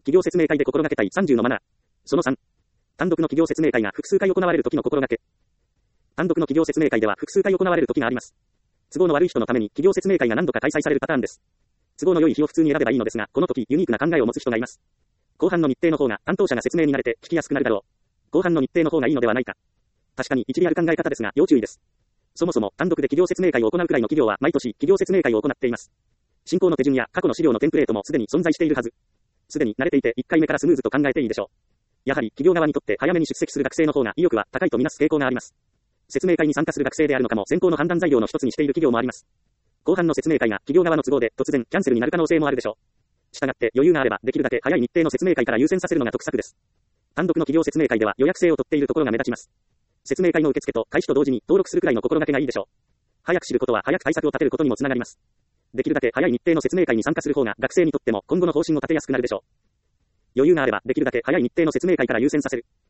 企業説明会で心がけたい30のマナー。その3。単独の企業説明会が複数回行われる時の心がけ。単独の企業説明会では複数回行われる時があります。都合の悪い人のために企業説明会が何度か開催されるパターンです。都合の良い日を普通に選べばいいのですが、この時ユニークな考えを持つ人がいます。後半の日程の方が担当者が説明に慣れて聞きやすくなるだろう。後半の日程の方がいいのではないか。確かに一理ある考え方ですが要注意です。そもそも単独で企業説明会を行うくらいの企業は毎年企業説明会を行っています。進行の手順や過去の資料のテンプレートもすでに存在しているはず。すでに慣れていて1回目からスムーズと考えていいでしょう。やはり企業側にとって早めに出席する学生の方が意欲は高いとみなす傾向があります。説明会に参加する学生であるのかも選考の判断材料の一つにしている企業もあります。後半の説明会が企業側の都合で突然キャンセルになる可能性もあるでしょう。したがって余裕があればできるだけ早い日程の説明会から優先させるのが得策です。単独の企業説明会では予約制を取っているところが目立ちます。説明会の受付と開始と同時に登録するくらいの心がけがいいでしょう。早く知ることは早く対策を立てることにもつながります。できるだけ早い日程の説明会に参加する方が学生にとっても今後の方針を立てやすくなるでしょう。余裕があればできるだけ早い日程の説明会から優先させる。